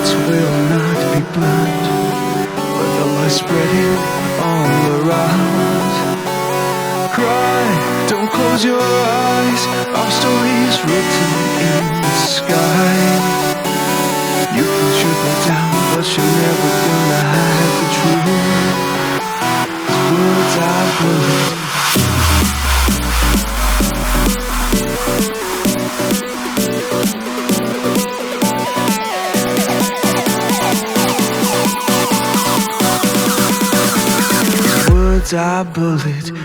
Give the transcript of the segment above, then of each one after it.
words will not be burned, but the light spreading all around. Cry, don't close your eyes, our stories written in the sky. You can shoot them down, but you're never gonna hide the truth. 'Cause words are bullets. Words are bulletproof.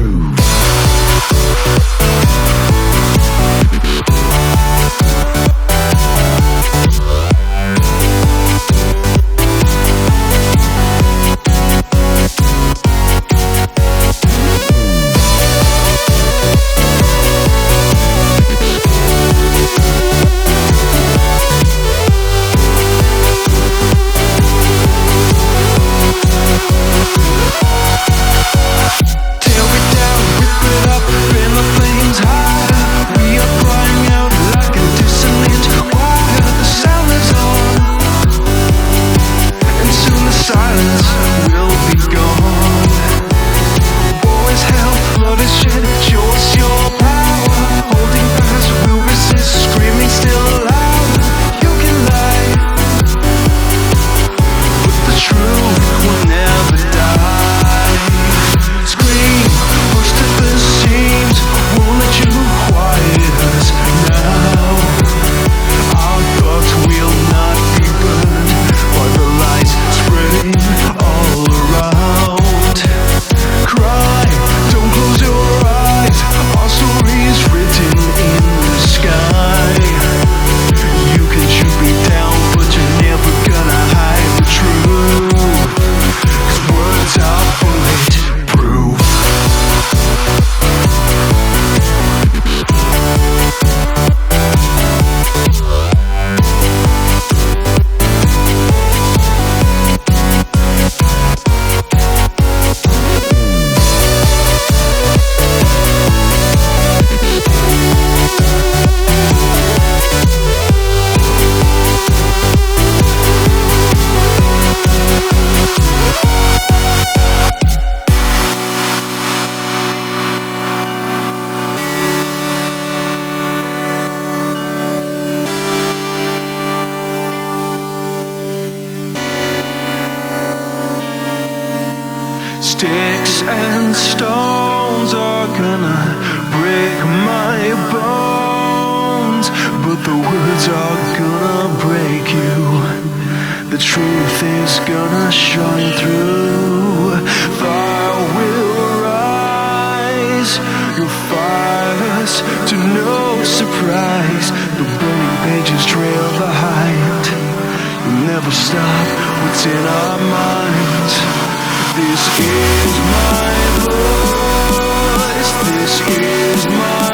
Sticks and stones are gonna break my bones, but the words are gonna break you. The truth is gonna shine through. Fire will rise, you'll find us to no surprise. The burning pages trail behind. You'll never stop what's in our minds. This is my voice, this is my